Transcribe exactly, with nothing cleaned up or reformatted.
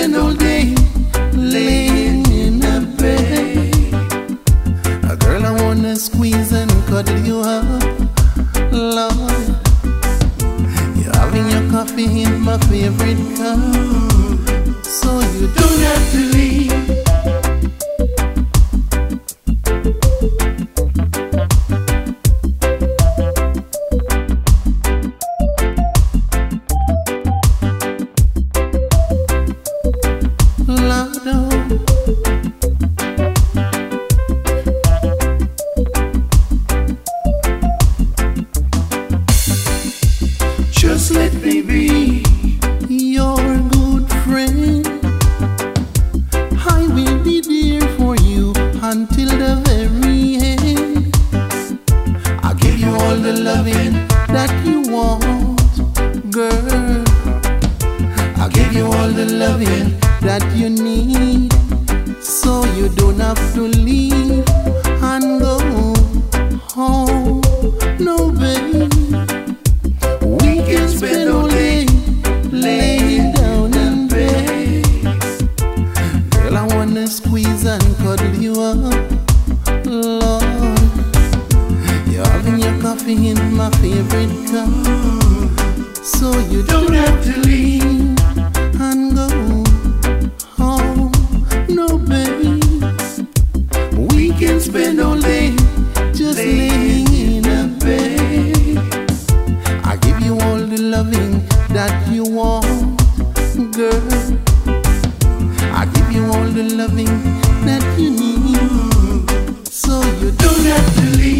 spend all day laying in a bed. A girl, I wanna squeeze and cuddle you up, Lord. You're having your coffee in my favorite cup, so you don't have to leave. Just let me be your good friend. I will be there for you until the very end. I'll give you all the loving that you want, girl. I'll give you all the loving that you need, so you don't have to leave and go home. No, baby, we can spend all day laying down in bed. Girl, I wanna squeeze and cuddle you up, Lord. You're having your coffee in my favorite cup, so you don't have to leave and go home. No, baby, we can spend all day just laying in a bed. I give you all the loving that you want, girl. I give you all the loving that you need, so you don't have to leave.